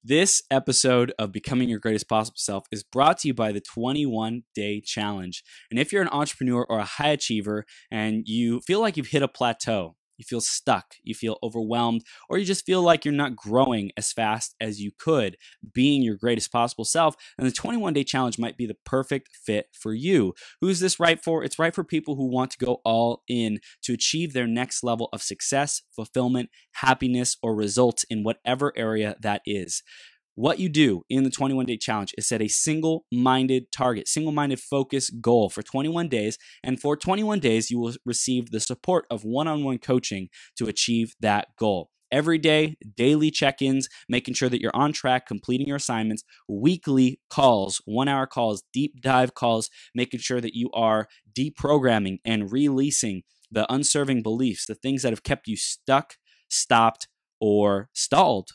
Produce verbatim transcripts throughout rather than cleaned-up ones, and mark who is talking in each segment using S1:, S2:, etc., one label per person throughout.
S1: This episode of Becoming Your Greatest Possible Self is brought to you by the twenty-one day challenge. And if you're an entrepreneur or a high achiever and you feel like you've hit a plateau, you feel stuck, you feel overwhelmed, or you just feel like you're not growing as fast as you could, being your greatest possible self, then the twenty-one day challenge might be the perfect fit for you. Who's this right for? It's right for people who want to go all in to achieve their next level of success, fulfillment, happiness, or results in whatever area that is. What you do in the twenty-one day challenge is set a single-minded target, single-minded focus goal for twenty-one days. And for twenty-one days, you will receive the support of one-on-one coaching to achieve that goal. Every day, daily check-ins, making sure that you're on track, completing your assignments, weekly calls, one-hour calls, deep dive calls, making sure that you are deprogramming and releasing the unserving beliefs, the things that have kept you stuck, stopped, or stalled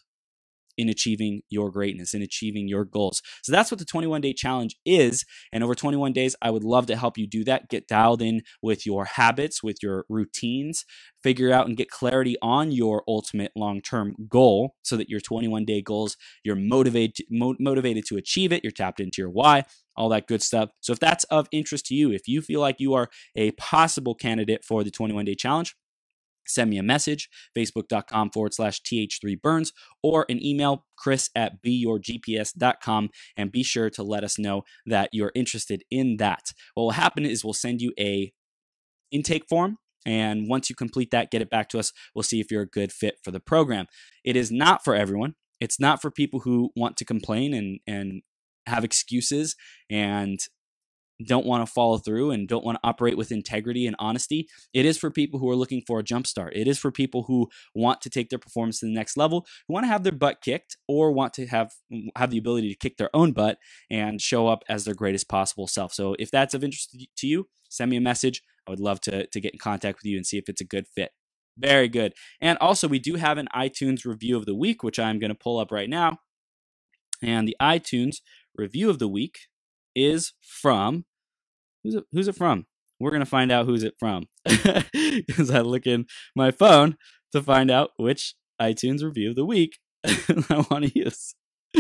S1: in achieving your greatness, in achieving your goals. So that's what the twenty-one day challenge is. And over twenty-one days, I would love to help you do that. Get dialed in with your habits, with your routines, figure out and get clarity on your ultimate long-term goal so that your twenty-one day goals, you're motivated, mo- motivated to achieve it. You're tapped into your why, all that good stuff. So if that's of interest to you, if you feel like you are a possible candidate for the twenty-one day challenge, send me a message, facebook.com forward slash th3burns, or an email, chris at beyourgps.com, and be sure to let us know that you're interested in that. What will happen is we'll send you a intake form, and once you complete that, get it back to us. We'll see if you're a good fit for the program. It is not for everyone. It's not for people who want to complain and, and have excuses and don't want to follow through and don't want to operate with integrity and honesty. It is for people who are looking for a jumpstart. It is for people who want to take their performance to the next level, who want to have their butt kicked or want to have, have the ability to kick their own butt and show up as their greatest possible self. So if that's of interest to you, send me a message. I would love to, to get in contact with you and see if it's a good fit. Very good. And also, we do have an iTunes review of the week, which I'm going to pull up right now. And the iTunes review of the week is from, who's it, who's it from? We're going to find out who's it from because I look in my phone to find out which iTunes review of the week I want to use.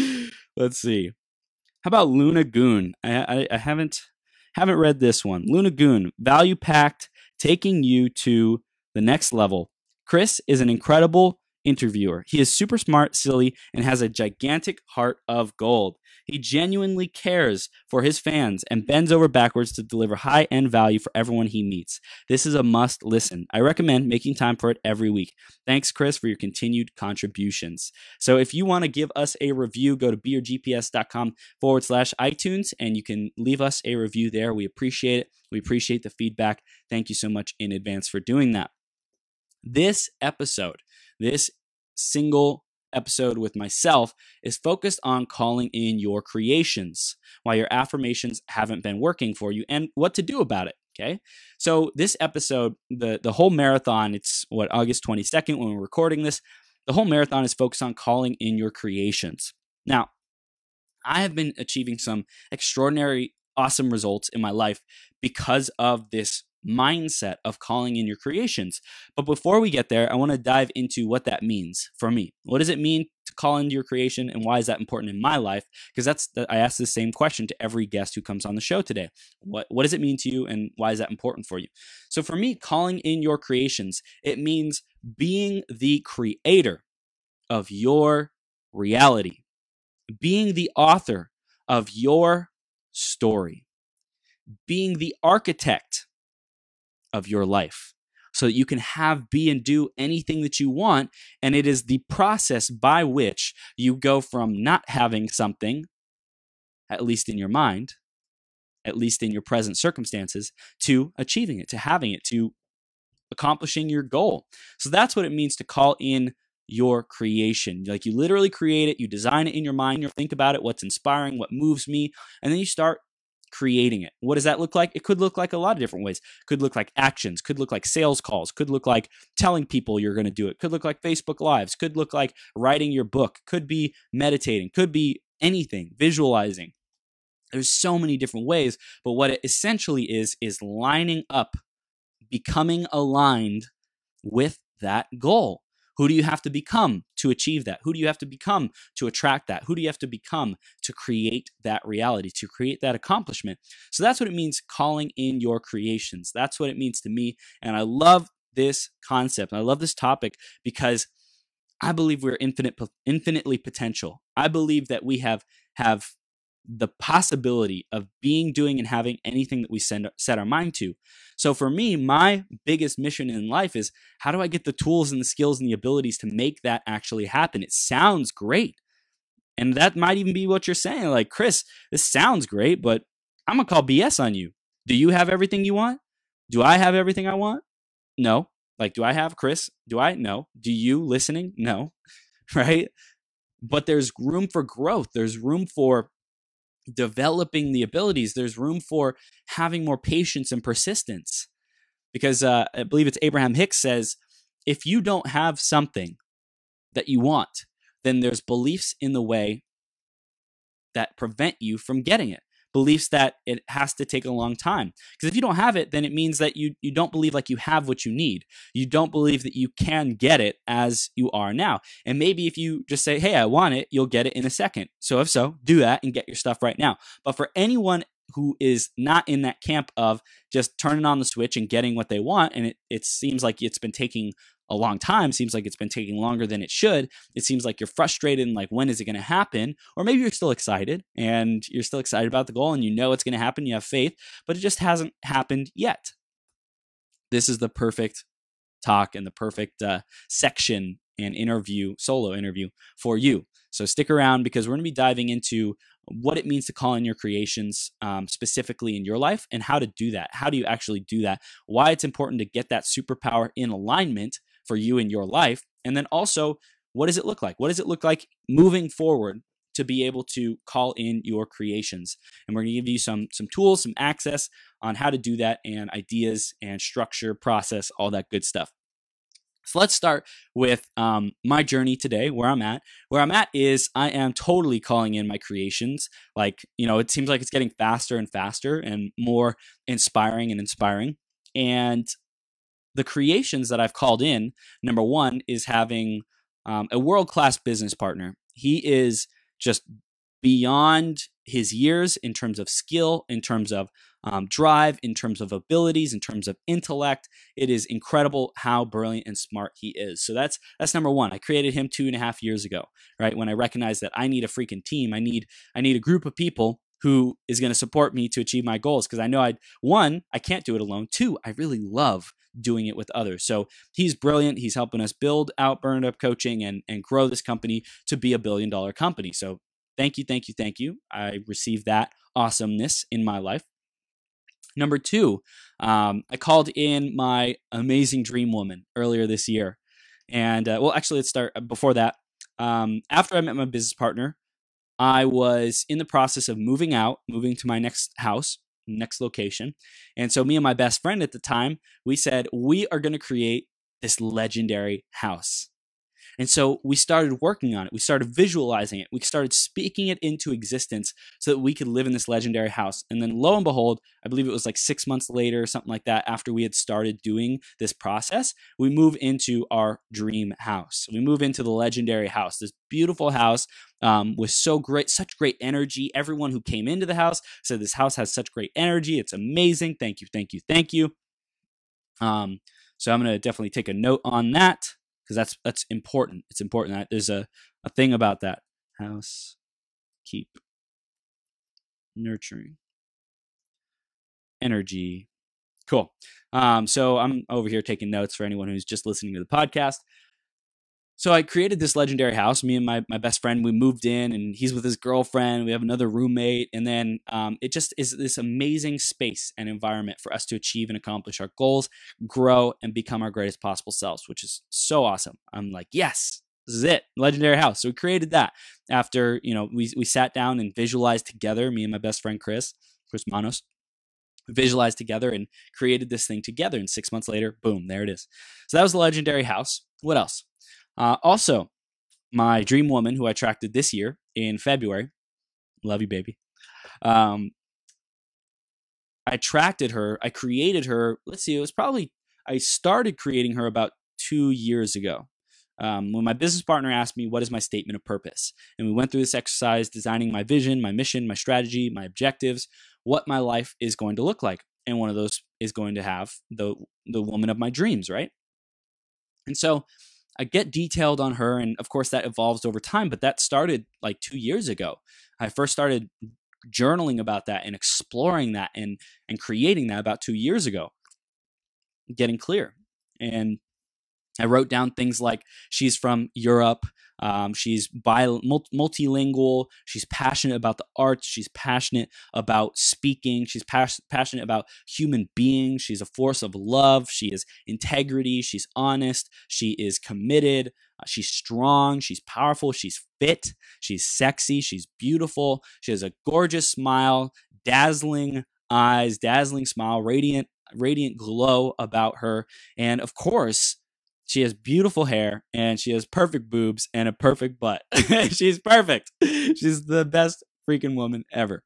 S1: Let's see. How about Luna Goon? I, I, I haven't haven't read this one. Luna Goon, value packed, taking you to the next level. Chris is an incredible interviewer. He is super smart, silly, and has a gigantic heart of gold. He genuinely cares for his fans and bends over backwards to deliver high-end value for everyone he meets. This is a must listen. I recommend making time for it every week. Thanks, Chris, for your continued contributions. So if you want to give us a review, go to beyourgps.com forward slash iTunes, and you can leave us a review there. We appreciate it. We appreciate the feedback. Thank you so much in advance for doing that. This episode, this single episode with myself is focused on calling in your creations, why your affirmations haven't been working for you, and what to do about it. Okay. So this episode, the, the whole marathon, it's what, August twenty-second when we're recording this, the whole marathon is focused on calling in your creations. Now, I have been achieving some extraordinary, awesome results in my life because of this mindset of calling in your creations. But before we get there, I want to dive into what that means for me. What does it mean to call into your creation, and why is that important in my life? Because that's the, I ask the same question to every guest who comes on the show today. What what does it mean to you, and why is that important for you? So for me, calling in your creations, it means being the creator of your reality, being the author of your story, being the architect of your life so that you can have, be, and do anything that you want. And it is the process by which you go from not having something, at least in your mind, at least in your present circumstances, to achieving it, to having it, to accomplishing your goal. So that's what it means to call in your creation. Like, you literally create it, you design it in your mind, you think about it, what's inspiring, what moves me, and then you start creating it. What does that look like? It could look like a lot of different ways. Could look like actions, could look like sales calls, could look like telling people you're going to do it, could look like Facebook Lives, could look like writing your book, could be meditating, could be anything, visualizing. There's so many different ways, but what it essentially is, is lining up, becoming aligned with that goal. Who do you have to become to achieve that? Who do you have to become to attract that? Who do you have to become to create that reality, to create that accomplishment? So that's what it means calling in your creations. That's what it means to me. And I love this concept. I love this topic because I believe we're infinite, infinitely potential. I believe that we have have the possibility of being, doing, and having anything that we send, set our mind to. So for me, my biggest mission in life is how do I get the tools and the skills and the abilities to make that actually happen? It sounds great. And that might even be what you're saying. Like, Chris, this sounds great, but I'm going to call B S on you. Do you have everything you want? Do I have everything I want? No. Like, do I have Chris? Do I? No. Do you listening? No. Right? But there's room for growth. There's room for developing the abilities. There's room for having more patience and persistence. Because uh, I believe it's Abraham Hicks says, if you don't have something that you want, then there's beliefs in the way that prevent you from getting it. Beliefs that it has to take a long time. Because if you don't have it, then it means that you you don't believe like you have what you need. You don't believe that you can get it as you are now. And maybe if you just say, hey, I want it, you'll get it in a second. So if so, do that and get your stuff right now. But for anyone who is not in that camp of just turning on the switch and getting what they want, and it, it seems like it's been taking a long time, seems like it's been taking longer than it should. It seems like you're frustrated and like, when is it going to happen? Or maybe you're still excited and you're still excited about the goal and you know it's going to happen. You have faith, but it just hasn't happened yet. This is the perfect talk and the perfect uh, section and interview, solo interview for you. So stick around because we're going to be diving into what it means to call in your creations um, specifically in your life and how to do that. How do you actually do that? Why it's important to get that superpower in alignment for you in your life. And then also, what does it look like? What does it look like moving forward to be able to call in your creations? And we're going to give you some, some tools, some access on how to do that and ideas and structure, process, all that good stuff. So let's start with um, my journey today, where I'm at. Where I'm at is I am totally calling in my creations. Like, you know, it seems like it's getting faster and faster and more inspiring and inspiring. And the creations that I've called in, number one, is having um, a world-class business partner. He is just beyond his years in terms of skill, in terms of um, drive, in terms of abilities, in terms of intellect. It is incredible how brilliant and smart he is. So that's that's number one. I created him two and a half years ago, right? When I recognized that I need a freaking team. I need I need a group of people who is going to support me to achieve my goals. Because I know I one, I can't do it alone. Two, I really love doing it with others. So he's brilliant. He's helping us build out Burned Up Coaching and, and grow this company to be a billion dollar company. So thank you, thank you, thank you. I received that awesomeness in my life. Number two, um, I called in my amazing dream woman earlier this year. And uh, well, actually, let's start before that. Um, after I met my business partner, I was in the process of moving out, moving to my next house, next location. And so me and my best friend at the time, we said, we are going to create this legendary house. And so we started working on it. We started visualizing it. We started speaking it into existence so that we could live in this legendary house. And then lo and behold, I believe it was like six months later, something like that, after we had started doing this process, we move into our dream house. We move into the legendary house, this beautiful house um, with so great, such great energy. Everyone who came into the house said this house has such great energy. It's amazing. Thank you, thank you, thank you. Um, so I'm going to definitely take a note on that. Because that's that's important. It's important. There's a, a thing about that. House, keep, nurturing, energy. Cool. Um, so I'm over here taking notes for anyone who's just listening to the podcast. So I created this legendary house. Me and my, my best friend, we moved in, and he's with his girlfriend. We have another roommate. And then um, it just is this amazing space and environment for us to achieve and accomplish our goals, grow, and become our greatest possible selves, which is so awesome. I'm like, yes, this is it. Legendary house. So we created that after, you know, we, we sat down and visualized together, me and my best friend, Chris, Chris Manos, visualized together and created this thing together. And six months later, boom, there it is. So that was the legendary house. What else? Uh, also, my dream woman, who I attracted this year in February, love you, baby. Um, I attracted her. I created her. Let's see. It was probably I started creating her about two years ago. um, when my business partner asked me, what is my statement of purpose? And we went through this exercise, designing my vision, my mission, my strategy, my objectives, what my life is going to look like. And one of those is going to have the, the woman of my dreams, right? And so I get detailed on her. And of course that evolves over time, but that started like two years ago. I first started journaling about that and exploring that and, and creating that about two years ago, getting clear. And I wrote down things like she's from Europe. Um, she's bi- multilingual. She's passionate about the arts. She's passionate about speaking. She's pas- passionate about human beings. She's a force of love. She is integrity. She's honest. She is committed. Uh, she's strong. She's powerful. She's fit. She's sexy. She's beautiful. She has a gorgeous smile, dazzling eyes, dazzling smile, radiant, radiant glow about her. And of course, she has beautiful hair and she has perfect boobs and a perfect butt. She's perfect. She's the best freaking woman ever.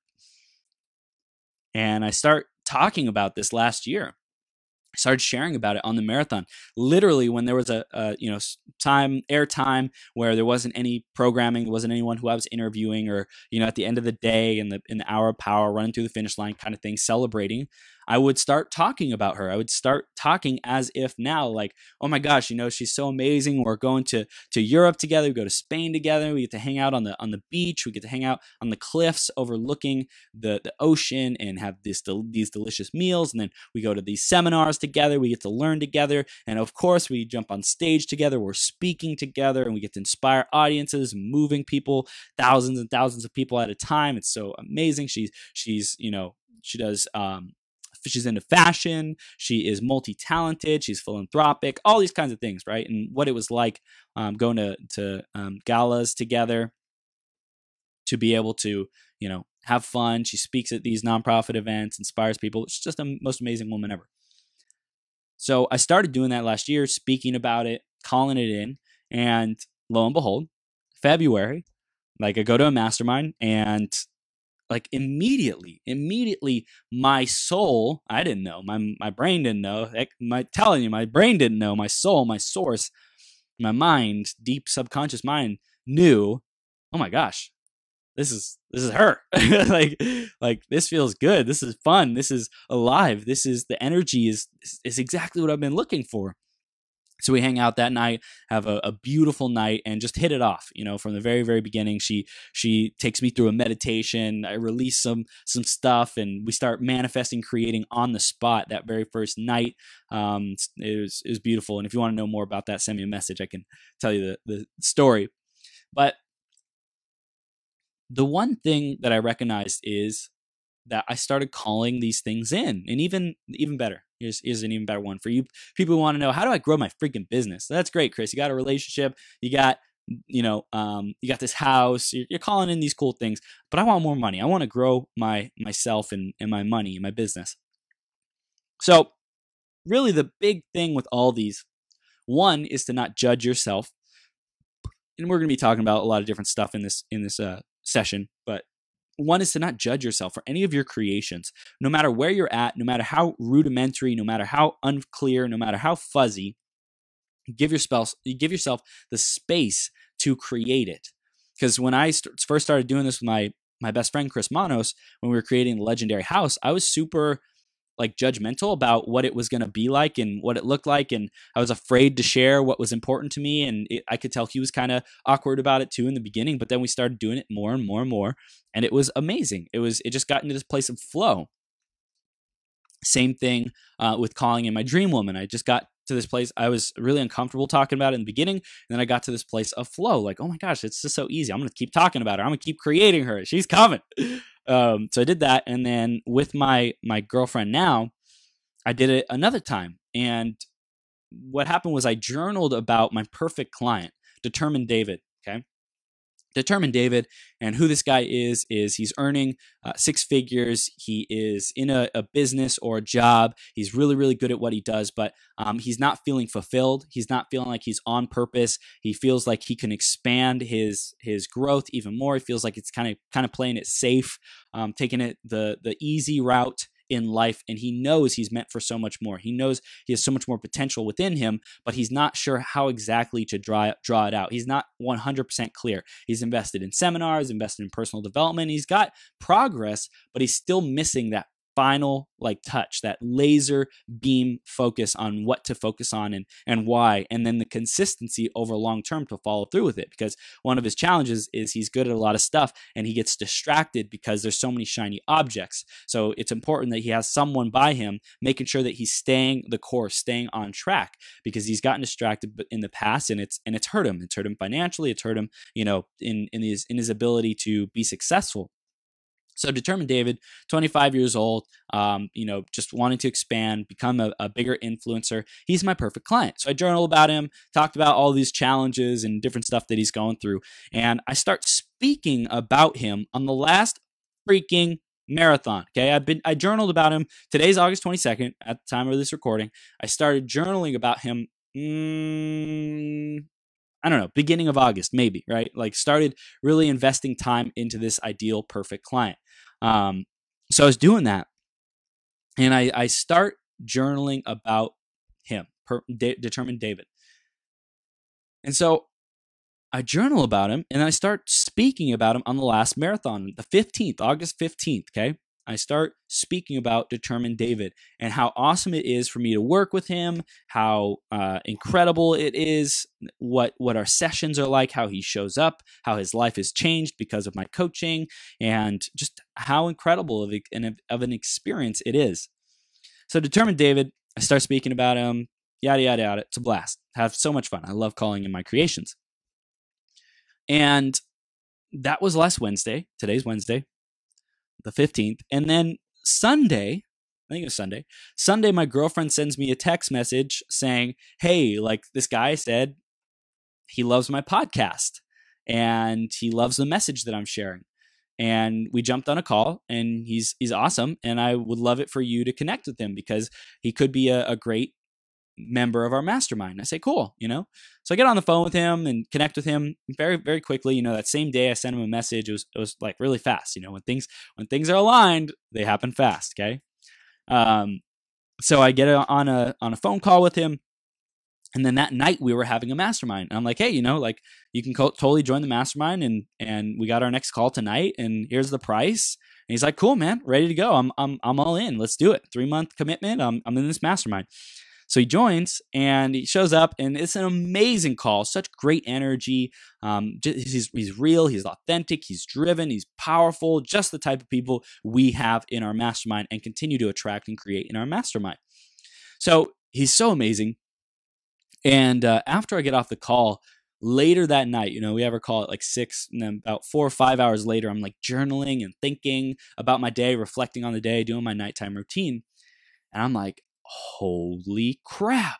S1: And I start talking about this last year. I started sharing about it on the marathon. Literally, when there was a, a you know time air time where there wasn't any programming, there wasn't anyone who I was interviewing, or you know at the end of the day in the in the hour of power, running through the finish line, kind of thing, celebrating. I would start talking about her. I would start talking as if now, like, oh my gosh, you know, she's so amazing. We're going to to Europe together. We go to Spain together. We get to hang out on the on the beach. We get to hang out on the cliffs overlooking the the ocean and have this these delicious meals. And then we go to these seminars together. We get to learn together. And of course, we jump on stage together. We're speaking together and we get to inspire audiences, moving people, thousands and thousands of people at a time. It's so amazing. She's she's, you know, she does um she's into fashion. She is multi-talented. She's philanthropic, all these kinds of things, right? And what it was like um, going to, to um, galas together, to be able to, you know, have fun. She speaks at these nonprofit events, inspires people. She's just the most amazing woman ever. So I started doing that last year, speaking about it, calling it in. And lo and behold, February, like I go to a mastermind and like immediately, immediately, my soul, I didn't know, my my brain didn't know, heck, my telling you, my brain didn't know, my soul, my source, my mind, deep subconscious mind knew, oh my gosh, this is this is her. like like this feels good. This is fun. This is alive. This is the energy is is exactly what I've been looking for. So we hang out that night, have a, a beautiful night, and just hit it off. You know, from the very, very beginning, she she takes me through a meditation. I release some some stuff, and we start manifesting, creating on the spot that very first night. Um, it was it was beautiful. And if you want to know more about that, send me a message. I can tell you the the story. But the one thing that I recognized is that I started calling these things in, and even even better. Here's, here's an even better one for you people who want to know, how do I grow my freaking business? That's great, Chris. You got a relationship. You got, you know, um, you got this house. You're, you're calling in these cool things, but I want more money. I want to grow my myself and, and my money and my business. So really the big thing with all these, one is to not judge yourself. And we're going to be talking about a lot of different stuff in this, in this uh, session, but one is to not judge yourself for any of your creations, no matter where you're at, no matter how rudimentary, no matter how unclear, no matter how fuzzy. Give yourself, give yourself the space to create it. Because when I st- first started doing this with my my best friend Chris Manos, when we were creating the Legendary House, I was super like judgmental about what it was going to be like and what it looked like, and I was afraid to share what was important to me, and it, I could tell he was kind of awkward about it too in the beginning, but then we started doing it more and more and more, and it was amazing. It was it just got into this place of flow. Same thing uh, with calling in my dream woman. I just got to this place. I was really uncomfortable talking about it in the beginning, and then I got to this place of flow, like, oh my gosh, it's just so easy. I'm going to keep talking about her. I'm going to keep creating her. She's coming. Um, so I did that. And then with my, my girlfriend now, I did it another time. And what happened was I journaled about my perfect client, Determined David. Okay. Determined David, and who this guy is, is he's earning uh, six figures. He is in a, a business or a job. He's really, really good at what he does, but um, he's not feeling fulfilled. He's not feeling like he's on purpose. He feels like he can expand his his growth even more. He feels like it's kind of kind of playing it safe, um, taking it the the easy route, in life, and he knows he's meant for so much more. He knows he has so much more potential within him, but he's not sure how exactly to draw, draw it out. He's not one hundred percent clear. He's invested in seminars, invested in personal development. He's got progress, but he's still missing that final like touch, that laser beam focus on what to focus on and and why, and then the consistency over long term to follow through with it. Because one of his challenges is he's good at a lot of stuff and he gets distracted because there's so many shiny objects. So it's important that he has someone by him making sure that he's staying the course, staying on track, because he's gotten distracted in the past and it's and it's hurt him. It's hurt him financially. It's hurt him, you know, in in his in his ability to be successful. So Determined David, twenty-five years old, um, you know, just wanting to expand, become a, a bigger influencer. He's my perfect client. So I journal about him, talked about all these challenges and different stuff that he's going through. And I start speaking about him on the last freaking marathon. Okay. I've been, I journaled about him. Today's August twenty-second at the time of this recording. I started journaling about him. Mm, I don't know, beginning of August, maybe, right? Like started really investing time into this ideal perfect client. Um, so I was doing that and I, I start journaling about him, per, De- Determined David. And so I journal about him and I start speaking about him on the last marathon, the fifteenth, August fifteenth, okay? I start speaking about Determined David and how awesome it is for me to work with him, how uh, incredible it is, what what our sessions are like, how he shows up, how his life has changed because of my coaching, and just how incredible of an, of an experience it is. So Determined David, I start speaking about him, yada, yada, yada. It's a blast. Have so much fun. I love calling him my creations. And that was last Wednesday. Today's Wednesday, the fifteenth. And then Sunday, I think it was Sunday, Sunday, my girlfriend sends me a text message saying, hey, like this guy said he loves my podcast and he loves the message that I'm sharing. And we jumped on a call and he's, he's awesome. And I would love it for you to connect with him because he could be a, a great member of our mastermind. I say, cool, you know? So I get on the phone with him and connect with him very, very quickly. You know, that same day I sent him a message. It was, it was like really fast. You know, when things, when things are aligned, they happen fast. Okay. Um, so I get on a, on a phone call with him. And then that night we were having a mastermind. And I'm like, hey, you know, like you can co- totally join the mastermind and, and we got our next call tonight and here's the price. And he's like, cool, man, ready to go. I'm, I'm, I'm all in. Let's do it. Three month commitment. I'm, I'm in this mastermind. So he joins and he shows up and it's an amazing call, such great energy. Um, he's, he's real, he's authentic, he's driven, he's powerful, just the type of people we have in our mastermind and continue to attract and create in our mastermind. So he's so amazing. And uh, after I get off the call later that night, you know, we have our call at like six and then about four or five hours later, I'm like journaling and thinking about my day, reflecting on the day, doing my nighttime routine. And I'm like, holy crap.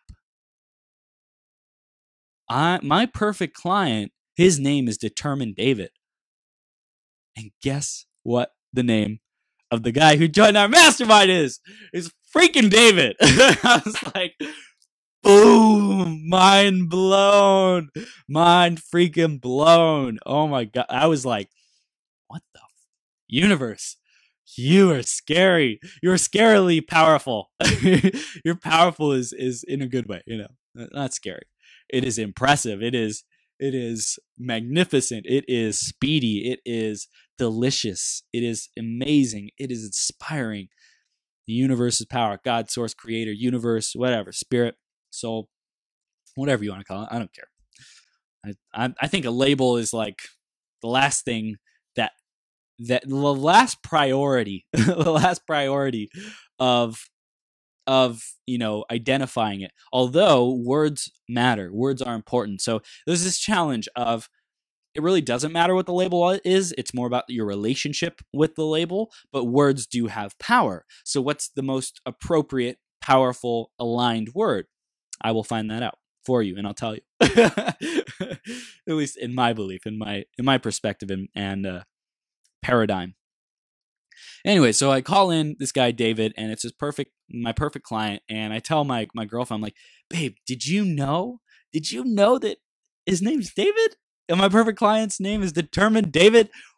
S1: I, my perfect client, his name is Determined David. And guess what the name of the guy who joined our mastermind is? It's freaking David. I was like, boom, mind blown, mind freaking blown. Oh my God. I was like, what the f- universe? You are scary. You're scarily powerful. You're powerful is, is in a good way, you know, not scary. It is impressive. It is, it is magnificent. It is speedy. It is delicious. It is amazing. It is inspiring. The universe's power, God, source, creator, universe, whatever, spirit, soul, whatever you want to call it. I don't care. I, I, I think a label is like the last thing that that the last priority, the last priority of, of, you know, identifying it. Although words matter, words are important. So there's this challenge of, it really doesn't matter what the label is. It's more about your relationship with the label, but words do have power. So what's the most appropriate, powerful, aligned word? I will find that out for you and I'll tell you. At least in my belief, in my, in my perspective and, and, uh, paradigm. Anyway, so I call in this guy, David, and it's his perfect, my perfect client. And I tell my, my girlfriend, I'm like, babe, did you know, did you know that his name's David? And my perfect client's name is Determined David?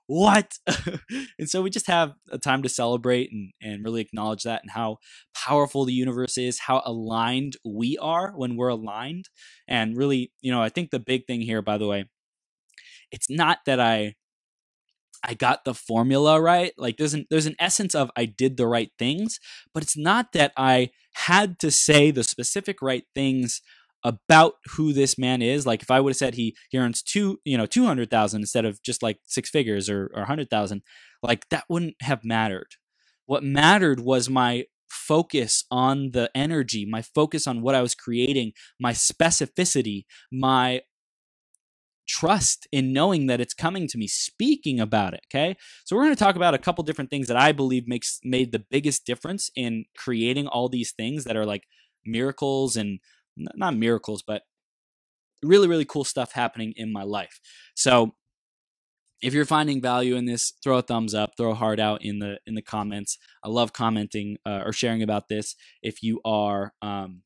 S1: what? And so we just have a time to celebrate and, and really acknowledge that and how powerful the universe is, how aligned we are when we're aligned. And really, you know, I think the big thing here, by the way, it's not that I I got the formula right. Like there's an there's an essence of I did the right things, but it's not that I had to say the specific right things about who this man is. Like if I would have said he he earns two, you know, two hundred thousand instead of just like six figures or or a hundred thousand, like that wouldn't have mattered. What mattered was my focus on the energy, my focus on what I was creating, my specificity, my trust in knowing that it's coming to me, speaking about it. Okay. So we're going to talk about a couple different things that I believe makes made the biggest difference in creating all these things that are like miracles and not miracles, but really, really cool stuff happening in my life. So if you're finding value in this, throw a thumbs up, throw a heart out in the, in the comments. I love commenting uh, or sharing about this. If you are, um,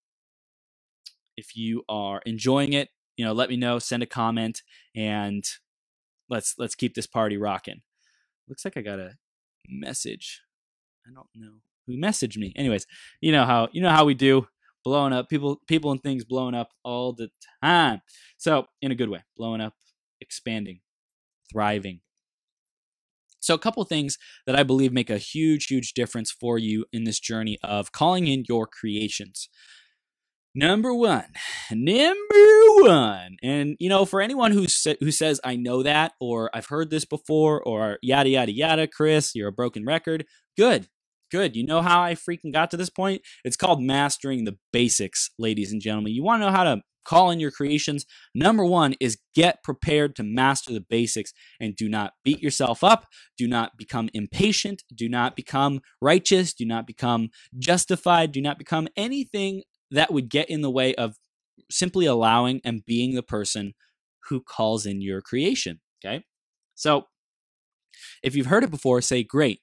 S1: if you are enjoying it, you know, let me know, send a comment, and let's let's keep this party rocking. Looks like I got a message. I don't know who messaged me. Anyways, you know how you know how we do, blowing up people, people and things blowing up all the time. So in a good way, blowing up, expanding, thriving. So a couple of things that I believe make a huge, huge difference for you in this journey of calling in your creations. Number one, number one, and you know, for anyone who sa- who says I know that, or I've heard this before, or yada yada yada, Chris, you're a broken record. Good, good. You know how I freaking got to this point? It's called mastering the basics, ladies and gentlemen. You want to know how to call in your creations? Number one is get prepared to master the basics, and do not beat yourself up. Do not become impatient. Do not become righteous. Do not become justified. Do not become anything that would get in the way of simply allowing and being the person who calls in your creation. Okay. So if you've heard it before, say, great,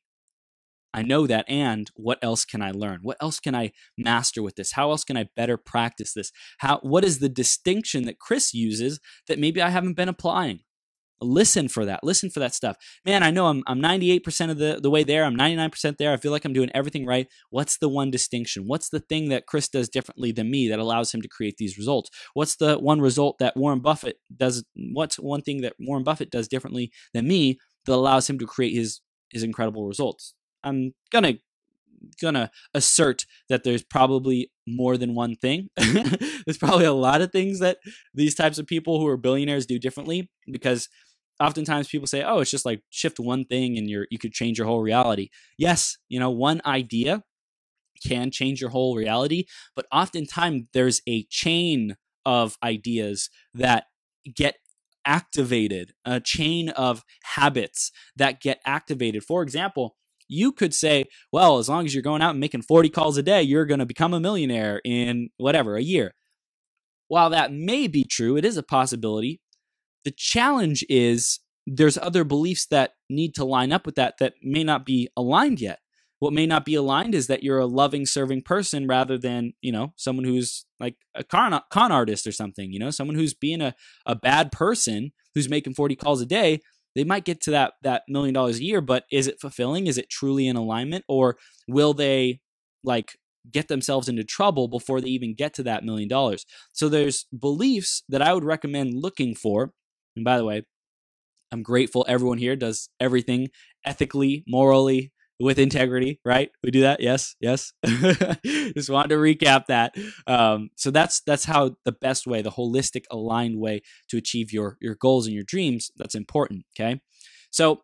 S1: I know that. And what else can I learn? What else can I master with this? How else can I better practice this? How, what is the distinction that Chris uses that maybe I haven't been applying? Listen for that. Listen for that stuff. Man, I know I'm I'm ninety-eight percent of the, the way there. I'm ninety-nine percent there. I feel like I'm doing everything right. What's the one distinction? What's the thing that Chris does differently than me that allows him to create these results? What's the one result that Warren Buffett does? What's one thing that Warren Buffett does differently than me that allows him to create his his incredible results? I'm gonna gonna assert that there's probably more than one thing. There's probably a lot of things that these types of people who are billionaires do differently, because oftentimes people say, oh, it's just like shift one thing and you're, you could change your whole reality. Yes, you know, one idea can change your whole reality, but oftentimes there's a chain of ideas that get activated, a chain of habits that get activated. For example, you could say, well, as long as you're going out and making forty calls a day, you're going to become a millionaire in whatever, a year. While that may be true, it is a possibility. The challenge is there's other beliefs that need to line up with that that may not be aligned yet. What may not be aligned is that you're a loving, serving person rather than, you know, someone who's like a con, con artist or something, you know, someone who's being a, a bad person who's making forty calls a day. They might get to that, that million dollars a year, but is it fulfilling? Is it truly in alignment? Or will they like get themselves into trouble before they even get to that million dollars? So there's beliefs that I would recommend looking for. And by the way, I'm grateful everyone here does everything ethically, morally, with integrity, right? We do that. Yes. Yes. Just wanted to recap that. Um, so that's, that's how the best way, the holistic, aligned way to achieve your, your goals and your dreams. That's important. Okay. So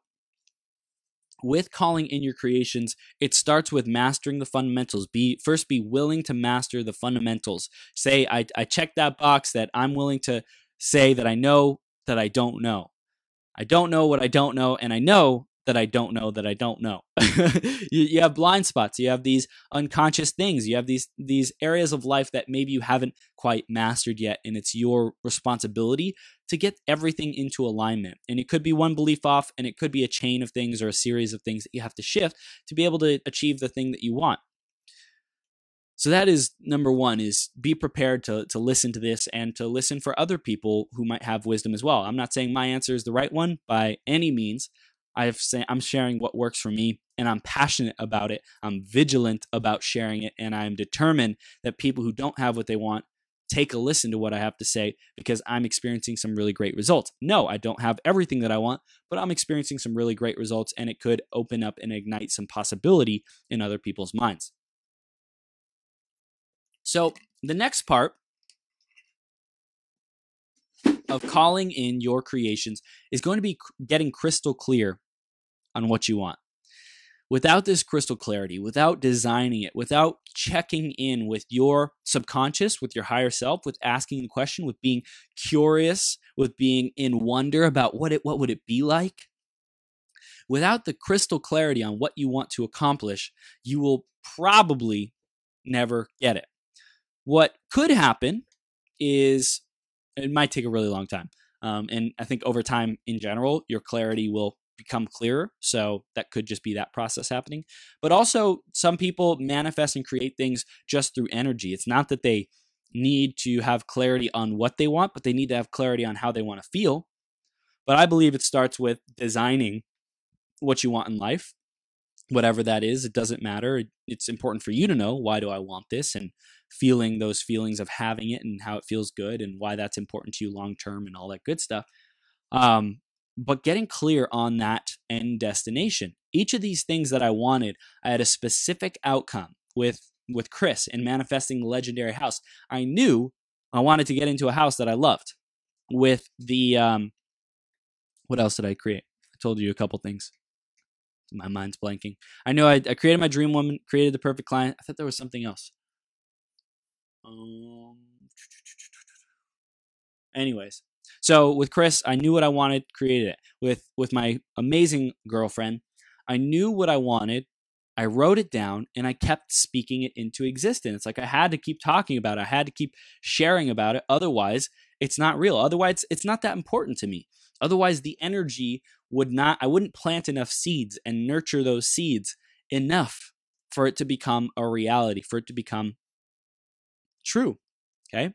S1: with calling in your creations, it starts with mastering the fundamentals. Be first, be willing to master the fundamentals. Say, I, I check that box that I'm willing to say that I know that I don't know. I don't know what I don't know, and I know that I don't know that I don't know. you, you have blind spots. You have these unconscious things. You have these these areas of life that maybe you haven't quite mastered yet, and it's your responsibility to get everything into alignment. And it could be one belief off, and it could be a chain of things or a series of things that you have to shift to be able to achieve the thing that you want. So that is number one, is be prepared to, to listen to this and to listen for other people who might have wisdom as well. I'm not saying my answer is the right one by any means, I've say, I'm sharing what works for me, and I'm passionate about it. I'm vigilant about sharing it, and I'm determined that people who don't have what they want take a listen to what I have to say, because I'm experiencing some really great results. No, I don't have everything that I want, but I'm experiencing some really great results, and it could open up and ignite some possibility in other people's minds. So the next part of calling in your creations is going to be getting crystal clear on what you want. Without this crystal clarity, without designing it, without checking in with your subconscious, with your higher self, with asking the question, with being curious, with being in wonder about what it what would it be like, without the crystal clarity on what you want to accomplish, you will probably never get it. What could happen is it might take a really long time. Um, and I think over time in general, your clarity will become clearer. So that could just be that process happening. But also, some people manifest and create things just through energy. It's not that they need to have clarity on what they want, but they need to have clarity on how they want to feel. But I believe it starts with designing what you want in life, whatever that is. It doesn't matter. It's important for you to know, why do I want this, and feeling those feelings of having it and how it feels good and why that's important to you long term and all that good stuff. Um, but getting clear on that end destination. Each of these things that I wanted, I had a specific outcome with with Chris in manifesting the legendary house. I knew I wanted to get into a house that I loved. With the um, what else did I create? I told you a couple things. My mind's blanking. I know I, I created my dream woman, created the perfect client. I thought there was something else. Um, anyways, so with Chris, I knew what I wanted, created it. With with my amazing girlfriend, I knew what I wanted. I wrote it down, and I kept speaking it into existence. Like I had to keep talking about it. I had to keep sharing about it. Otherwise, it's not real. Otherwise, it's not that important to me. Otherwise, the energy would not, I wouldn't plant enough seeds and nurture those seeds enough for it to become a reality, for it to become true. Okay.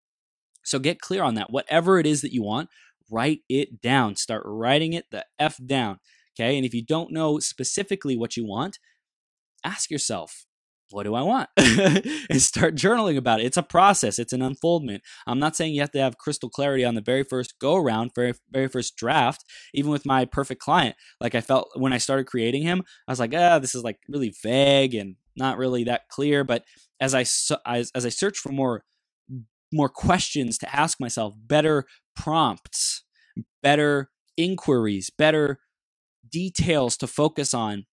S1: So get clear on that. Whatever it is that you want, write it down. Start writing it the F down. Okay. And if you don't know specifically what you want, ask yourself, what do I want? And start journaling about it. It's a process. It's an unfoldment. I'm not saying you have to have crystal clarity on the very first go around, very, very first draft. Even with my perfect client, like I felt when I started creating him, I was like, ah, this is like really vague and not really that clear. But as I, as, as I searched for more, more questions to ask myself, better prompts, better inquiries, better details to focus on,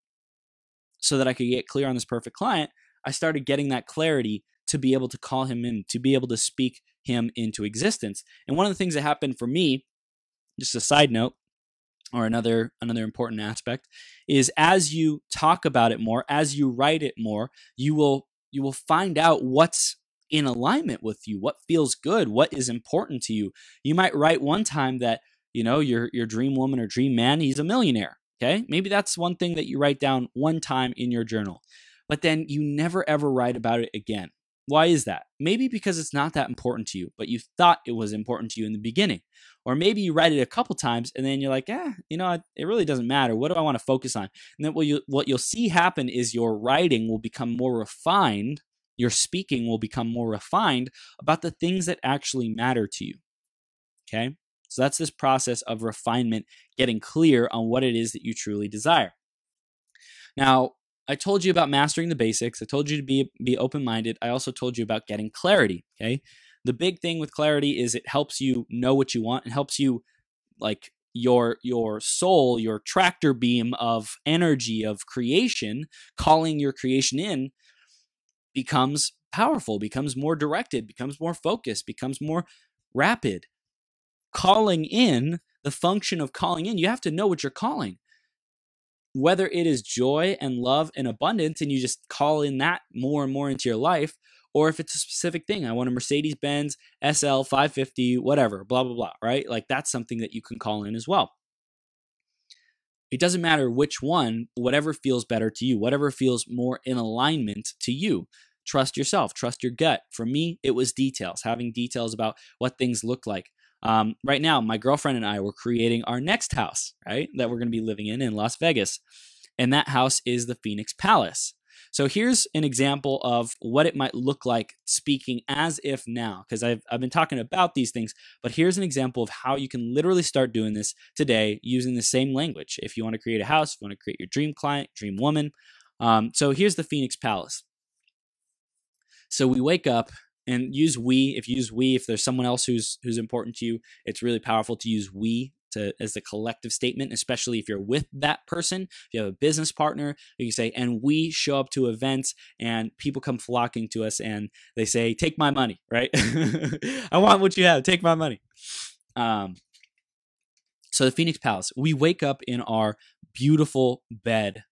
S1: so that I could get clear on this perfect client, I started getting that clarity to be able to call him in, to be able to speak him into existence. And one of the things that happened for me, just a side note, or another another important aspect, is as you talk about it more, as you write it more, you will you will find out what's in alignment with you, what feels good, what is important to you. You might write one time that, you know, your your dream woman or dream man, he's a millionaire. Okay, maybe that's one thing that you write down one time in your journal, but then you never ever write about it again. Why is that? Maybe because it's not that important to you, but you thought it was important to you in the beginning. Or maybe you write it a couple times and then you're like, eh, you know, it really doesn't matter. What do I want to focus on? And then what, you, what you'll see happen is your writing will become more refined. Your speaking will become more refined about the things that actually matter to you. Okay? So that's this process of refinement, getting clear on what it is that you truly desire. Now, I told you about mastering the basics. I told you to be, be open-minded. I also told you about getting clarity, okay? The big thing with clarity is it helps you know what you want. It helps you, like, your your soul, your tractor beam of energy, of creation, calling your creation in, becomes powerful, becomes more directed, becomes more focused, becomes more rapid. Calling in, the function of calling in, you have to know what you're calling. Whether it is joy and love and abundance, and you just call in that more and more into your life, or if it's a specific thing, I want a Mercedes-Benz S L five fifty, whatever, blah, blah, blah, right? Like that's something that you can call in as well. It doesn't matter which one, whatever feels better to you, whatever feels more in alignment to you. Trust yourself, trust your gut. For me, it was details, having details about what things look like. Um, right now, my girlfriend and I were creating our next house, right, that we're going to be living in in Las Vegas. And that house is the Phoenix Palace. So here's an example of what it might look like speaking as if now, because I've, I've been talking about these things, but here's an example of how you can literally start doing this today using the same language. If you want to create a house, if you want to create your dream client, dream woman. Um, so here's the Phoenix Palace. So we wake up and use we. If you use we, if there's someone else who's who's important to you, it's really powerful to use we to as the collective statement, especially if you're with that person. If you have a business partner, you can say, and we show up to events and people come flocking to us and they say, take my money, right? I want what you have, take my money. Um, so the Phoenix Palace, we wake up in our beautiful bed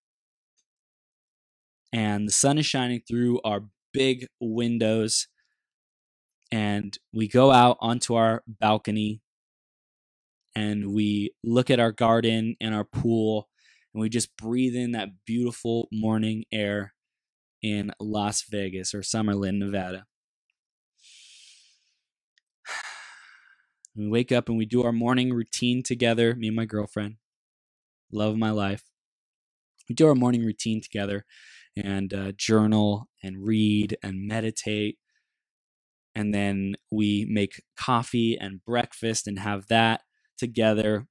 S1: and the sun is shining through our big windows. And we go out onto our balcony and we look at our garden and our pool and we just breathe in that beautiful morning air in Las Vegas or Summerlin, Nevada. We wake up and we do our morning routine together, me and my girlfriend, love of my life. We do our morning routine together and uh, journal and read and meditate. And then we make coffee and breakfast and have that together.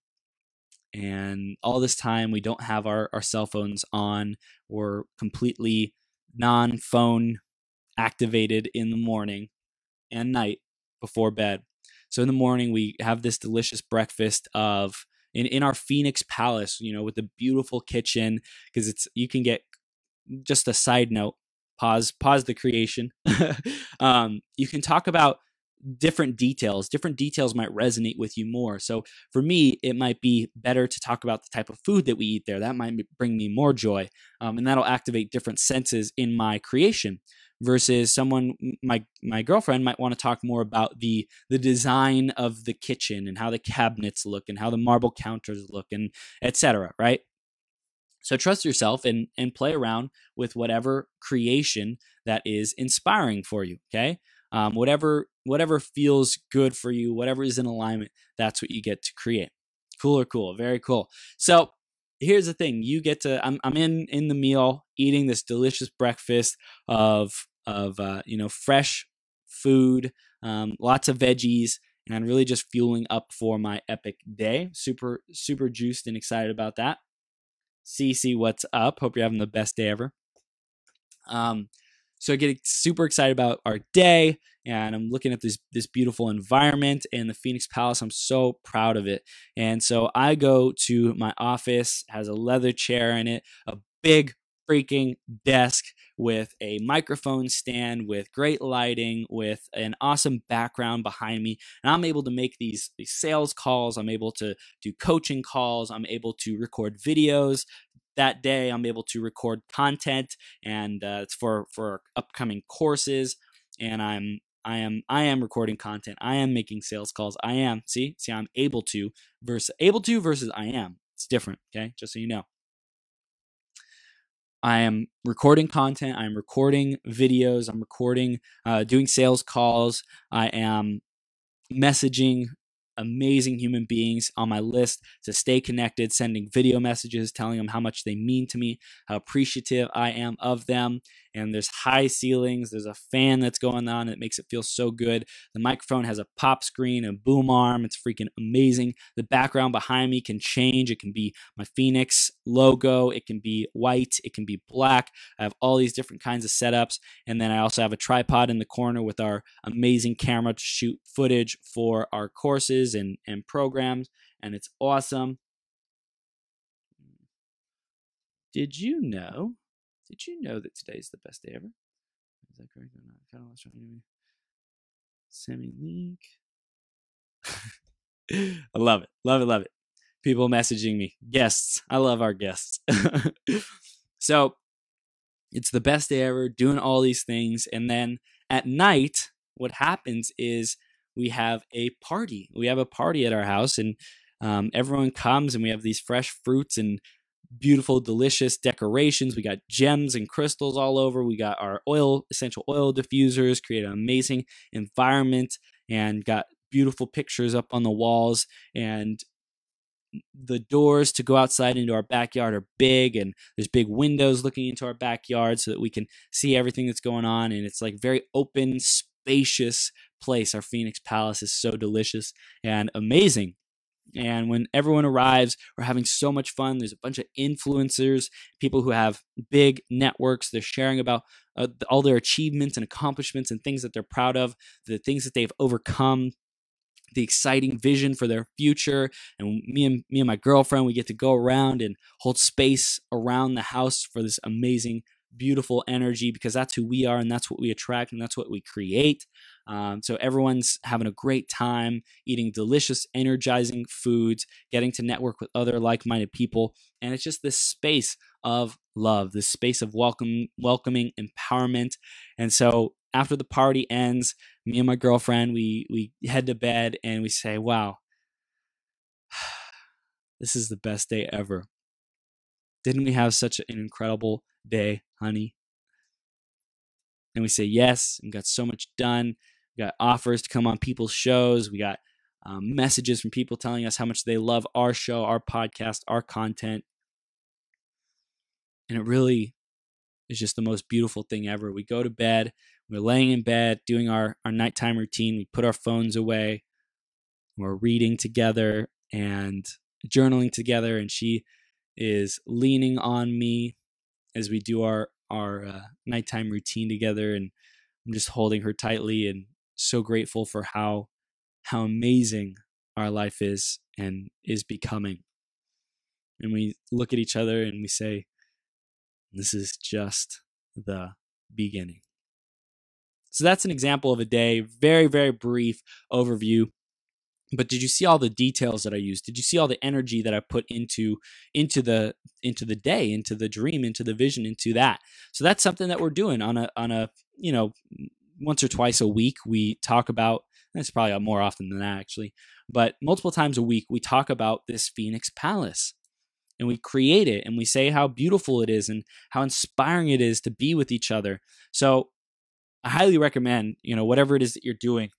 S1: And all this time, we don't have our, our cell phones on. We're completely non-phone activated in the morning and night before bed. So in the morning, we have this delicious breakfast of in, in our Phoenix Palace, you know, with the beautiful kitchen, because it's you can get just a side note. Pause, pause the creation. um, you can talk about different details. Different details might resonate with you more. So for me, it might be better to talk about the type of food that we eat there. That might bring me more joy. Um, and that'll activate different senses in my creation versus someone, my, my girlfriend might want to talk more about the, the design of the kitchen and how the cabinets look and how the marble counters look and et cetera, right? So trust yourself and, and play around with whatever creation that is inspiring for you, okay? Um, whatever whatever feels good for you, whatever is in alignment, that's what you get to create. Cool or cool, very cool. So here's the thing: you get to. I'm I'm in in the meal, eating this delicious breakfast of of uh, you know fresh food, um, lots of veggies, and really just fueling up for my epic day. Super super juiced and excited about that. Cece, what's up? Hope you're having the best day ever. Um, so I get super excited about our day, and I'm looking at this this beautiful environment in the Phoenix Palace. I'm so proud of it. And so I go to my office, has a leather chair in it, a big freaking desk with a microphone stand, with great lighting, with an awesome background behind me. And I'm able to make these, these sales calls. I'm able to do coaching calls. I'm able to record videos. That day, I'm able to record content, and uh, it's for for upcoming courses. And I'm I am I am recording content. I am making sales calls. I am see see I'm able to versus able to versus I am. It's different. Okay, just so you know. I am recording content. I'm recording videos. I'm recording, uh, doing sales calls. I am messaging amazing human beings on my list to stay connected, sending video messages, telling them how much they mean to me, how appreciative I am of them. And there's high ceilings. There's a fan that's going on that makes it feel so good. The microphone has a pop screen, a boom arm. It's freaking amazing. The background behind me can change. It can be my Phoenix logo. It can be white. It can be black. I have all these different kinds of setups. And then I also have a tripod in the corner with our amazing camera to shoot footage for our courses and, and programs. And it's awesome. Did you know? Did you know that today is the best day ever? Is that correct or not? I kind of lost track. Semi-link. I love it. Love it. Love it. People messaging me. Guests. I love our guests. So it's the best day ever, doing all these things. And then at night, what happens is we have a party. We have a party at our house, and um, everyone comes, and we have these fresh fruits and beautiful, delicious decorations. We got gems and crystals all over. We got our oil, essential oil diffusers, create an amazing environment, and got beautiful pictures up on the walls, and the doors to go outside into our backyard are big, and there's big windows looking into our backyard so that we can see everything that's going on. And it's like very open, spacious place. Our Phoenix Palace is so delicious and amazing. And when everyone arrives, we're having so much fun. There's a bunch of influencers, people who have big networks. They're sharing about uh, all their achievements and accomplishments and things that they're proud of, the things that they've overcome, the exciting vision for their future. And me and me and my girlfriend, we get to go around and hold space around the house for this amazing, beautiful energy, because that's who we are and that's what we attract and that's what we create. Um, so everyone's having a great time, eating delicious, energizing foods, getting to network with other like-minded people. And it's just this space of love, this space of welcome, welcoming empowerment. And so after the party ends, me and my girlfriend, we we head to bed and we say, wow, this is the best day ever. Didn't we have such an incredible day, honey? And we say yes, and got so much done. We got offers to come on people's shows. We got um, messages from people telling us how much they love our show, our podcast, our content. And it really is just the most beautiful thing ever. We go to bed. We're laying in bed, doing our, our nighttime routine. We put our phones away. We're reading together and journaling together. And she is leaning on me as we do our, our uh, nighttime routine together. And I'm just holding her tightly and so grateful for how how amazing our life is and is becoming. And we look at each other and we say, this is just the beginning. So that's an example of a day, very, very brief overview. But did you see all the details that I used? Did you see all the energy that I put into into the into the day, into the dream, into the vision, into that? So that's something that we're doing on a on a, you know, once or twice a week. We talk about, that's probably more often than that actually, but multiple times a week we talk about this Phoenix Palace. And we create it and we say how beautiful it is and how inspiring it is to be with each other. So I highly recommend, you know, whatever it is that you're doing,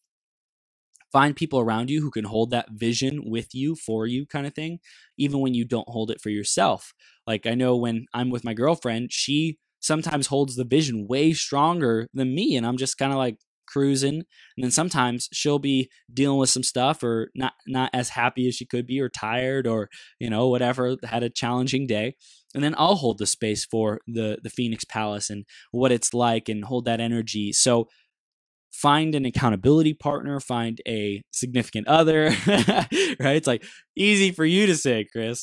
S1: find people around you who can hold that vision with you, for you, kind of thing, even when you don't hold it for yourself. Like I know when I'm with my girlfriend, she sometimes holds the vision way stronger than me, and I'm just kind of like cruising. And then sometimes she'll be dealing with some stuff or not not as happy as she could be, or tired, or, you know, whatever, had a challenging day. And then I'll hold the space for the the Phoenix Palace and what it's like, and hold that energy. So find an accountability partner, find a significant other, right? It's like easy for you to say, Chris.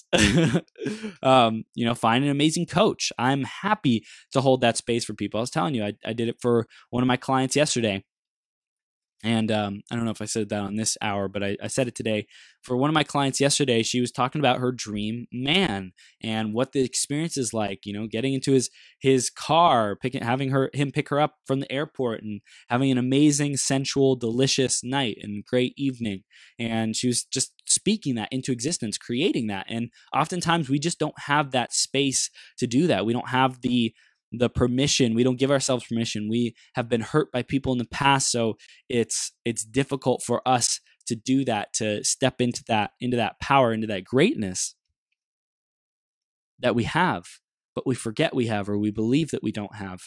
S1: um, you know, find an amazing coach. I'm happy to hold that space for people. I was telling you, I, I did it for one of my clients yesterday. And um, I don't know if I said that on this hour, but I, I said it today. For one of my clients yesterday, she was talking about her dream man and what the experience is like, you know, getting into his his car, picking, having her him pick her up from the airport, and having an amazing, sensual, delicious night and great evening. And she was just speaking that into existence, creating that. And oftentimes we just don't have that space to do that. We don't have the the permission. We don't give ourselves permission. We have been hurt by people in the past, so it's it's difficult for us to do that, to step into that into that power, into that greatness that we have, but we forget we have, or we believe that we don't have.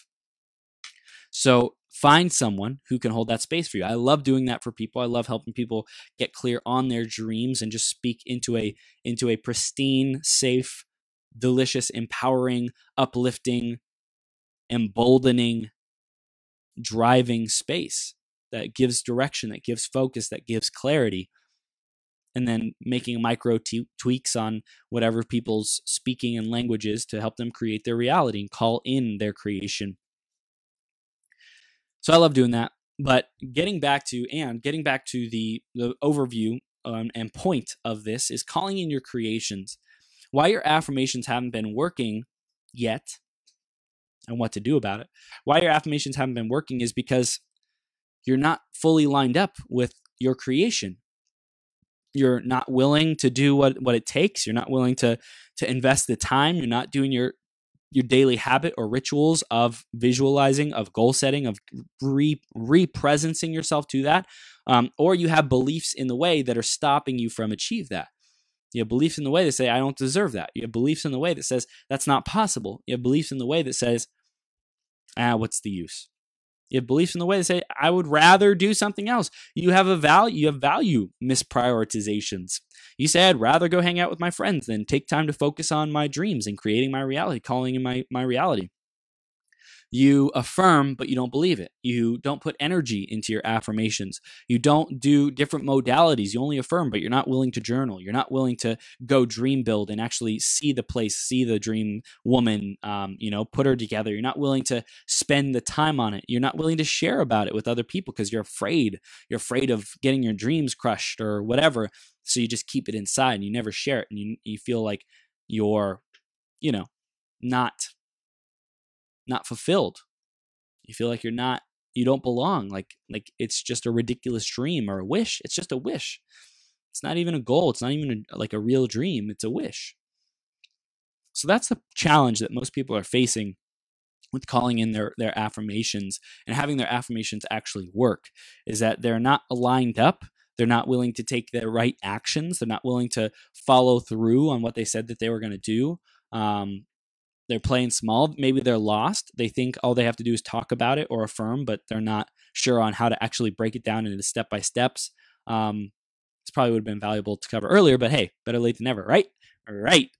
S1: So find someone who can hold that space for you. I love doing that for people. I love helping people get clear on their dreams and just speak into a into a pristine, safe, delicious, empowering, uplifting, emboldening, driving space that gives direction, that gives focus, that gives clarity. And then making micro t- tweaks on whatever people's speaking and language is to help them create their reality and call in their creation. So I love doing that. But getting back to and getting back to the, the overview um, and point of this is calling in your creations. Why your affirmations haven't been working yet, and what to do about it. Why your affirmations haven't been working is because you're not fully lined up with your creation. You're not willing to do what, what it takes. You're not willing to, to invest the time. You're not doing your, your daily habit or rituals of visualizing, of goal setting, of re, re-presencing yourself to that. Um, or you have beliefs in the way that are stopping you from achieve that. You have beliefs in the way that say, I don't deserve that. You have beliefs in the way that says, that's not possible. You have beliefs in the way that says, ah, what's the use? You have beliefs in the way that say, I would rather do something else. You have a value, you have value misprioritizations. You say, I'd rather go hang out with my friends than take time to focus on my dreams and creating my reality, calling in my, my reality. You affirm, but you don't believe it. You don't put energy into your affirmations. You don't do different modalities. You only affirm, but you're not willing to journal. You're not willing to go dream build and actually see the place, see the dream woman, um, you know, put her together. You're not willing to spend the time on it. You're not willing to share about it with other people because you're afraid. You're afraid of getting your dreams crushed or whatever. So you just keep it inside and you never share it. And you, you feel like you're, you know, not not fulfilled. You feel like you're not, you don't belong. Like, like it's just a ridiculous dream or a wish. It's just a wish. It's not even a goal. It's not even a, like a real dream. It's a wish. So that's the challenge that most people are facing with calling in their, their affirmations and having their affirmations actually work, is that they're not aligned up. They're not willing to take the right actions. They're not willing to follow through on what they said that they were going to do. Um, They're playing small. Maybe they're lost. They think all they have to do is talk about it or affirm, but they're not sure on how to actually break it down into step-by-steps. Um, this probably would have been valuable to cover earlier, but hey, better late than never, right? Right.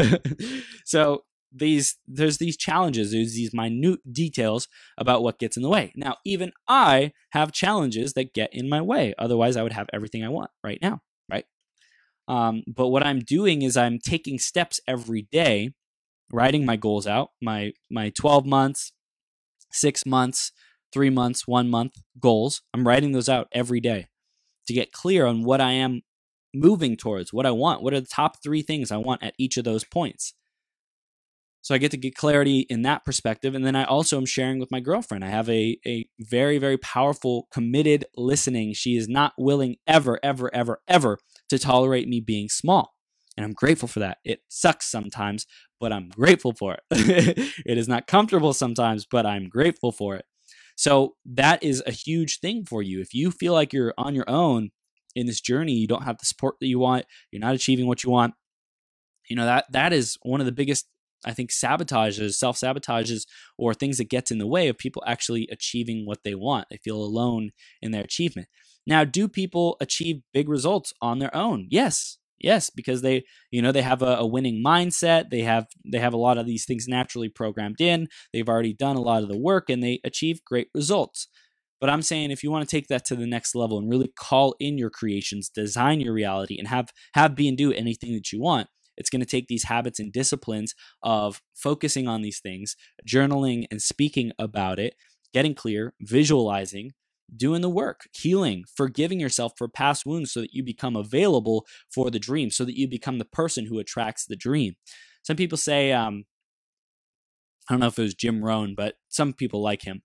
S1: So these there's these challenges. There's these minute details about what gets in the way. Now, even I have challenges that get in my way. Otherwise, I would have everything I want right now, right? Um, but what I'm doing is I'm taking steps every day, writing my goals out, my my twelve months, six months, three months, one month goals. I'm writing those out every day to get clear on what I am moving towards, what I want, what are the top three things I want at each of those points. So I get to get clarity in that perspective. And then I also am sharing with my girlfriend. I have a, a very, very powerful, committed listening. She is not willing ever, ever, ever, ever to tolerate me being small. And I'm grateful for that. It sucks sometimes, but I'm grateful for it. It is not comfortable sometimes, but I'm grateful for it. So that is a huge thing for you. If you feel like you're on your own in this journey, you don't have the support that you want, you're not achieving what you want, you know, that that is one of the biggest, I think, sabotages, self-sabotages, or things that gets in the way of people actually achieving what they want. They feel alone in their achievement. Now, do people achieve big results on their own? Yes. Yes, because they, you know, they have a, a winning mindset. They have they have a lot of these things naturally programmed in. They've already done a lot of the work and they achieve great results. But I'm saying if you want to take that to the next level and really call in your creations, design your reality, and have have be and do anything that you want, it's going to take these habits and disciplines of focusing on these things, journaling and speaking about it, getting clear, visualizing, doing the work, healing, forgiving yourself for past wounds so that you become available for the dream, so that you become the person who attracts the dream. Some people say, um, I don't know if it was Jim Rohn, but some people like him,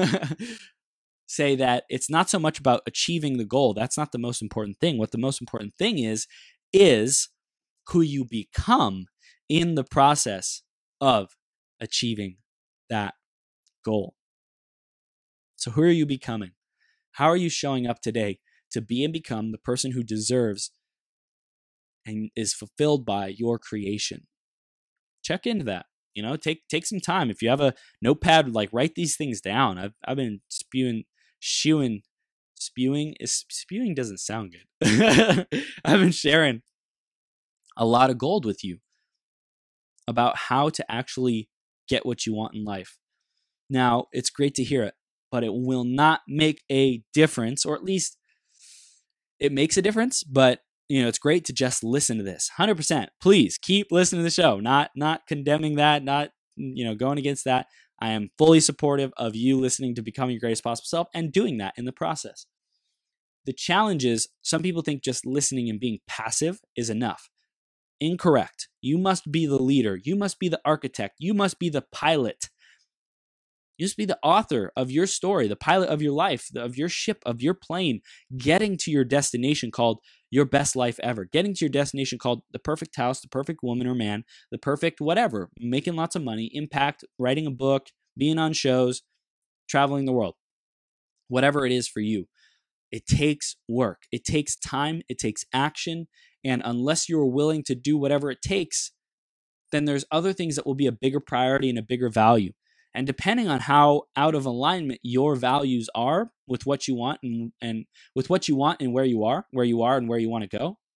S1: say that it's not so much about achieving the goal. That's not the most important thing. What the most important thing is, is who you become in the process of achieving that goal. So who are you becoming? How are you showing up today to be and become the person who deserves and is fulfilled by your creation? Check into that. You know, take take some time. If you have a notepad, like write these things down. I've I've been spewing, shewing, spewing is spewing doesn't sound good. I've been sharing a lot of gold with you about how to actually get what you want in life. Now, it's great to hear it, but it will not make a difference, or at least it makes a difference, but you know, it's great to just listen to this. one hundred percent. Please keep listening to the show. Not not condemning that, not you know, going against that. I am fully supportive of you listening to Becoming Your Greatest Possible Self and doing that in the process. The challenge is some people think just listening and being passive is enough. Incorrect. You must be the leader. You must be the architect. You must be the pilot. You must be the author of your story, the pilot of your life, of your ship, of your plane, getting to your destination called your best life ever, getting to your destination called the perfect house, the perfect woman or man, the perfect whatever, making lots of money, impact, writing a book, being on shows, traveling the world, whatever it is for you. It takes work. It takes time. It takes action. And unless you're willing to do whatever it takes, then there's other things that will be a bigger priority and a bigger value. And depending on how out of alignment your values are with what you want and, and with what you want and where you are, where you are and where you want to go,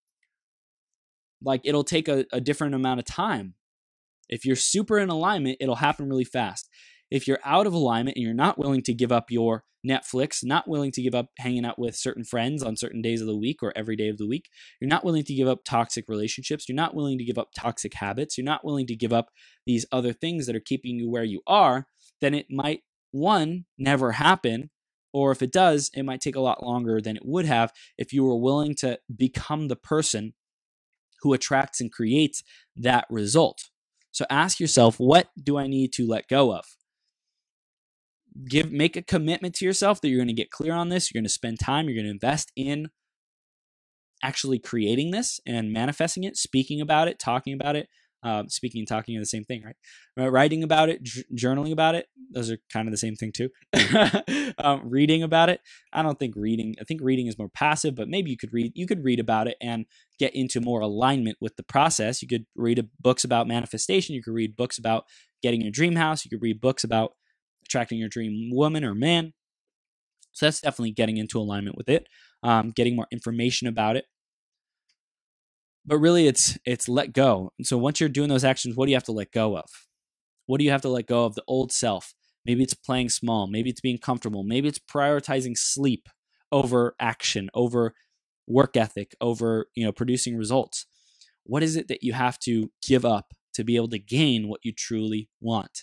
S1: like it'll take a, a different amount of time. If you're super in alignment, it'll happen really fast. If you're out of alignment and you're not willing to give up your Netflix, not willing to give up hanging out with certain friends on certain days of the week or every day of the week, you're not willing to give up toxic relationships, you're not willing to give up toxic habits, you're not willing to give up these other things that are keeping you where you are, then it might, one, never happen, or if it does, it might take a lot longer than it would have if you were willing to become the person who attracts and creates that result. So ask yourself, what do I need to let go of? Give, make a commitment to yourself that you're going to get clear on this. You're going to spend time. You're going to invest in actually creating this and manifesting it, speaking about it, talking about it. Um, speaking and talking are the same thing, right? Uh, writing about it, j- journaling about it. Those are kind of the same thing too. um, reading about it. I don't think reading, I think reading is more passive, but maybe you could read, you could read about it and get into more alignment with the process. You could read a, books about manifestation. You could read books about getting your dream house. You could read books about attracting your dream woman or man. So that's definitely getting into alignment with it, um, getting more information about it. But really, it's it's let go. And so once you're doing those actions, what do you have to let go of? What do you have to let go of? The old self. Maybe it's playing small. Maybe it's being comfortable. Maybe it's prioritizing sleep over action, over work ethic, over, you know, producing results. What is it that you have to give up to be able to gain what you truly want?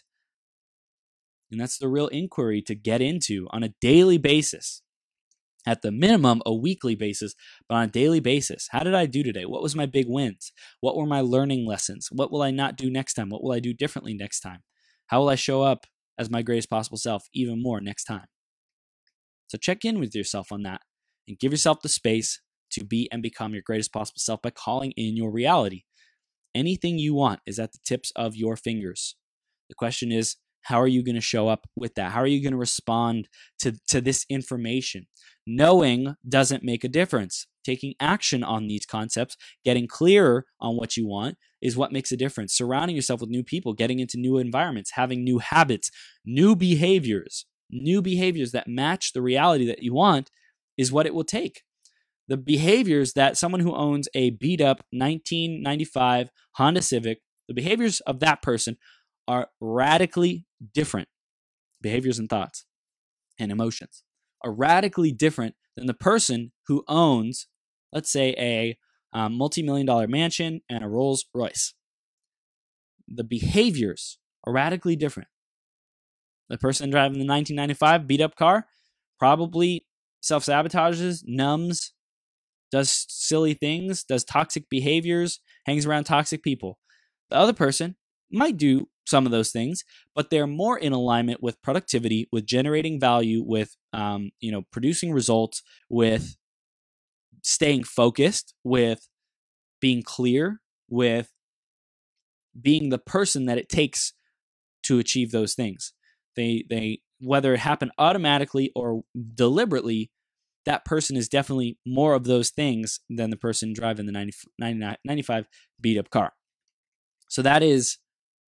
S1: And that's the real inquiry to get into on a daily basis. At the minimum, a weekly basis, but on a daily basis. How did I do today? What was my big wins? What were my learning lessons? What will I not do next time? What will I do differently next time? How will I show up as my greatest possible self even more next time? So check in with yourself on that and give yourself the space to be and become your greatest possible self by calling in your reality. Anything you want is at the tips of your fingers. The question is, how are you going to show up with that? How are you going to respond to, to this information? Knowing doesn't make a difference. Taking action on these concepts, getting clearer on what you want is what makes a difference. Surrounding yourself with new people, getting into new environments, having new habits, new behaviors, new behaviors that match the reality that you want is what it will take. The behaviors that someone who owns a beat up nineteen ninety-five Honda Civic, the behaviors of that person are radically different. Behaviors and thoughts and emotions are radically different than the person who owns, let's say, a um, multi-million dollar mansion and a Rolls Royce. The behaviors are radically different. The person driving the nineteen ninety-five beat up car probably self-sabotages, numbs, does silly things, does toxic behaviors, hangs around toxic people. The other person might do some of those things, but they're more in alignment with productivity, with generating value, with um, you know, producing results, with staying focused, with being clear, with being the person that it takes to achieve those things. They they whether it happened automatically or deliberately, that person is definitely more of those things than the person driving the ninety, ninety-nine, ninety-five beat up car. So that is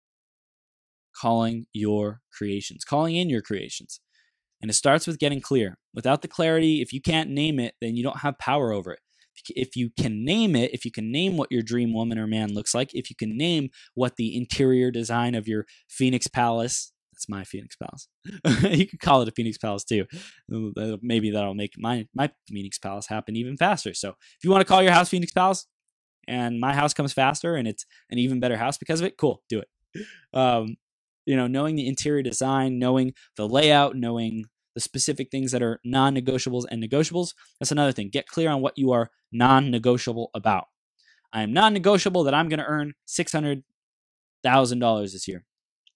S1: calling your creations, calling in your creations. And it starts with getting clear. Without the clarity, if you can't name it, then you don't have power over it. If you can name it, if you can name what your dream woman or man looks like, if you can name what the interior design of your Phoenix Palace, that's my Phoenix Palace. You could call it a Phoenix Palace too. Maybe that'll make my, my Phoenix Palace happen even faster. So if you want to call your house Phoenix Palace and my house comes faster and it's an even better house because of it, cool, do it. Um, you know, knowing the interior design, knowing the layout, knowing the specific things that are non-negotiables and negotiables. That's another thing. Get clear on what you are non-negotiable about. I am non-negotiable that I'm going to earn six hundred thousand dollars this year.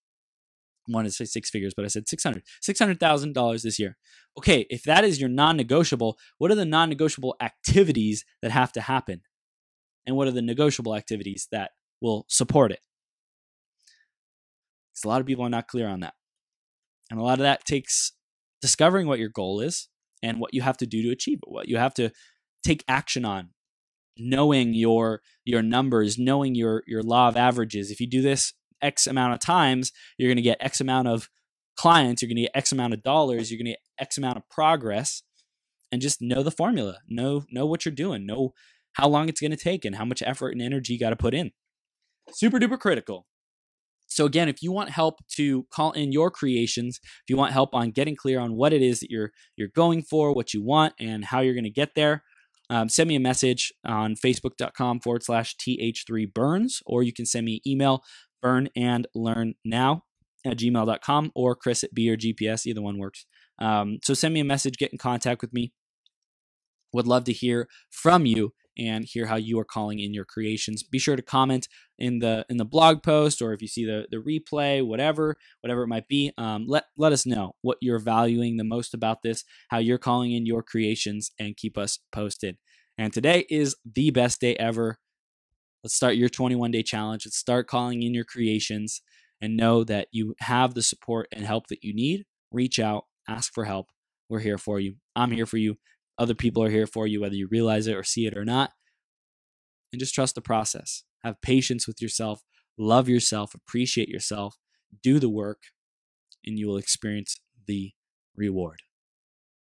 S1: I wanted to say six figures, but I said six hundred. six hundred thousand dollars this year. Okay, if that is your non-negotiable, what are the non-negotiable activities that have to happen? And what are the negotiable activities that will support it? Because a lot of people are not clear on that. And a lot of that takes discovering what your goal is, and what you have to do to achieve it, what you have to take action on, knowing your your numbers, knowing your your law of averages. If you do this X amount of times, you're going to get X amount of clients, you're going to get X amount of dollars, you're going to get X amount of progress, and just know the formula, know know what you're doing, know how long it's going to take and how much effort and energy you got to put in. Super duper critical. So again, if you want help to call in your creations, if you want help on getting clear on what it is that you're you're going for, what you want, and how you're going to get there, um, send me a message on facebook.com forward slash th3burns, or you can send me an email, burn and learn now at gmail dot com, or Chris at B or G P S, either one works. Um, so send me a message, get in contact with me. Would love to hear from you and hear how you are calling in your creations. Be sure to comment in the in the blog post, or if you see the the replay, whatever whatever it might be. Um, let let us know what you're valuing the most about this, how you're calling in your creations, and keep us posted. And today is the best day ever. Let's start your twenty-one day challenge. Let's start calling in your creations, and know that you have the support and help that you need. Reach out, ask for help. We're here for you. I'm here for you. Other people are here for you, whether you realize it or see it or not. And just trust the process. Have patience with yourself. Love yourself. Appreciate yourself. Do the work, and you will experience the reward.